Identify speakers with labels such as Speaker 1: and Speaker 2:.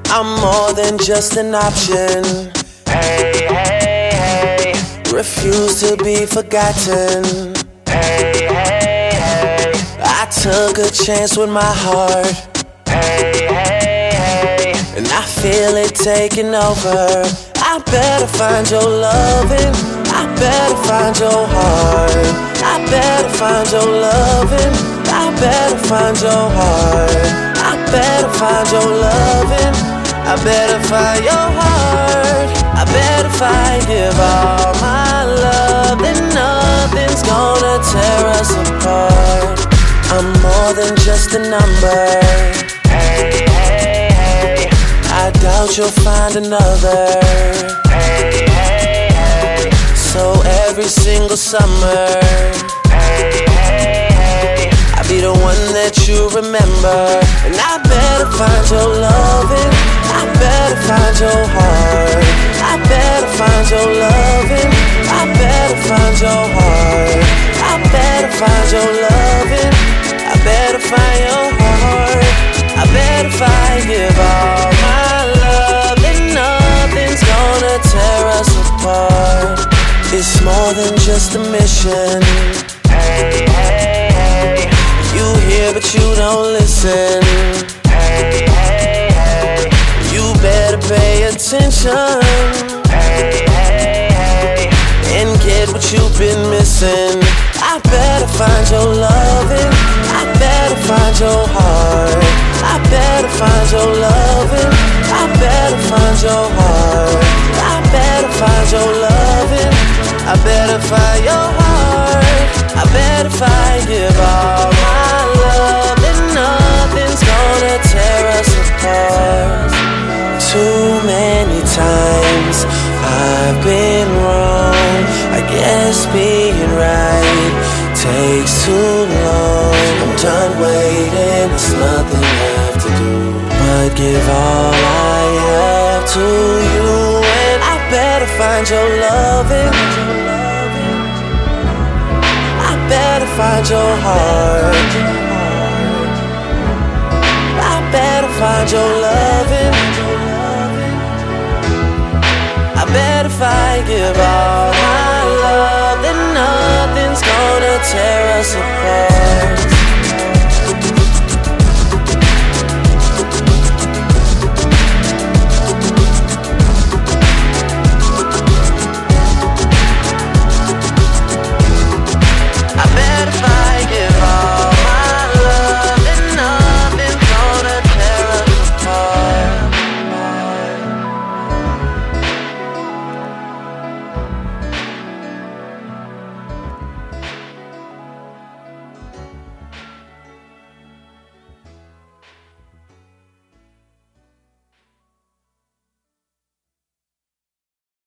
Speaker 1: I'm more than just an option.
Speaker 2: Hey, hey, hey.
Speaker 1: Refuse to be forgotten.
Speaker 2: Hey, hey, hey.
Speaker 1: I took a chance with my heart.
Speaker 2: Hey, hey, hey.
Speaker 1: And I feel it taking over. I better find your loving. I better find your heart. I better find your loving. I better find your heart. I better find your loving. I better find your heart. I better give all my love. Then nothing's gonna tear us apart. I'm more than just a number.
Speaker 2: Hey, hey, hey.
Speaker 1: I doubt you'll find another.
Speaker 2: Hey, hey, hey.
Speaker 1: So every single summer,
Speaker 2: hey, hey, hey.
Speaker 1: I'll be the one that you remember. And I better find your loving. I better find your heart. I better find your loving. I better find your heart. I better find your loving. I better find your heart. I better give all my love. And nothing's gonna tear us apart. It's more than just a mission.
Speaker 2: Hey, hey, hey.
Speaker 1: You hear but you don't listen.
Speaker 2: Hey, hey, hey.
Speaker 1: You better pay attention.
Speaker 2: Hey, hey, hey.
Speaker 1: And get what you've been missing. I better find your loving. I better find your heart. I better find your loving. I better find your heart. I better find your loving. I better find your heart. I better give all my love. And nothing's gonna tear us apart. Too many times I've been wrong. I guess being right takes too long. I'm done waiting, there's nothing left to do but give all I have to you. And I better find your loving. I better find your heart. I better find your loving. I better give all my love. Then nothing's gonna tear us apart.